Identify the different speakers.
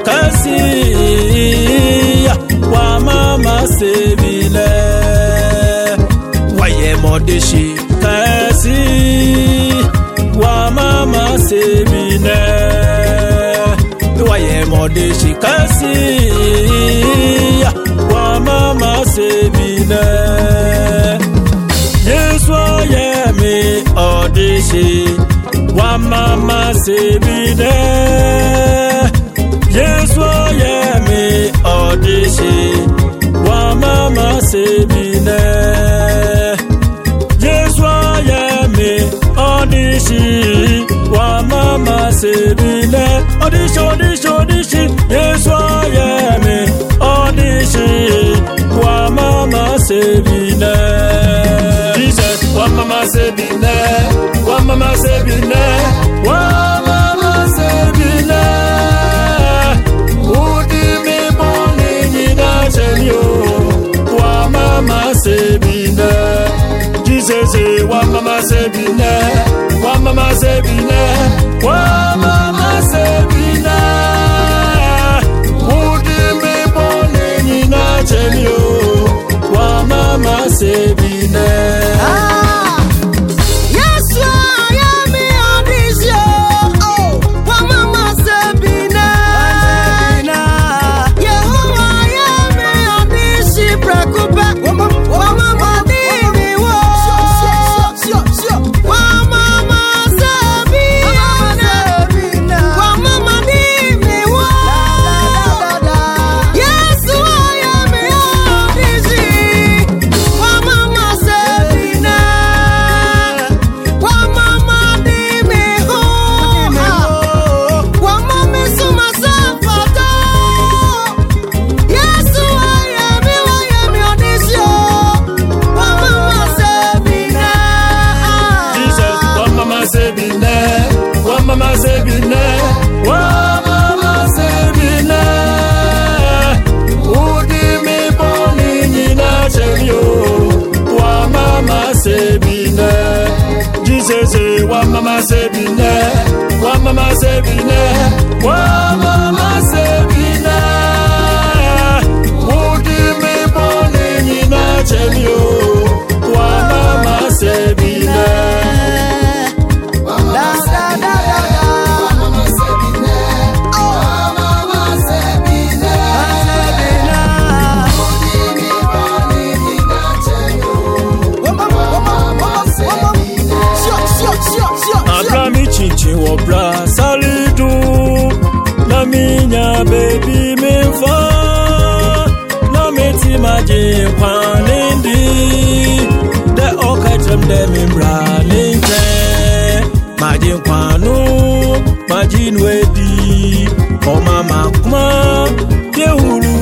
Speaker 1: kasi wa mama sebile waye modeshi kasi wa mama sebile waye modeshi kasi wa mama sebile Yesu ye me odeshi wa mama sebile Yesu ye me odeshi wa mama sebile Yesu ye me odeshi wa mama sebile Odeshi Yesu ye me odeshi wa mama sebile Jesus wa mama sebile wa mama sebile wa mama sebile Udi me boni nina chenyo wa mama sebile Jesus wa mama sebile wa mama sebile wa mama sebile Udi me boni nina chenyo wa mama sebile Jesus wa mama sebine wa mama sebine wa mama sebine Udi me boni nina chenyo wa mama sebine wa mama sebine wa mama sebine Udi me boni nina chenyo wa mama sebine Abrami chinchin wo bra salidu na minya baby me fa na meti maje kwanindi de okajem de me bra ninte maje kwanu maji nwedi o mama kuma ye huru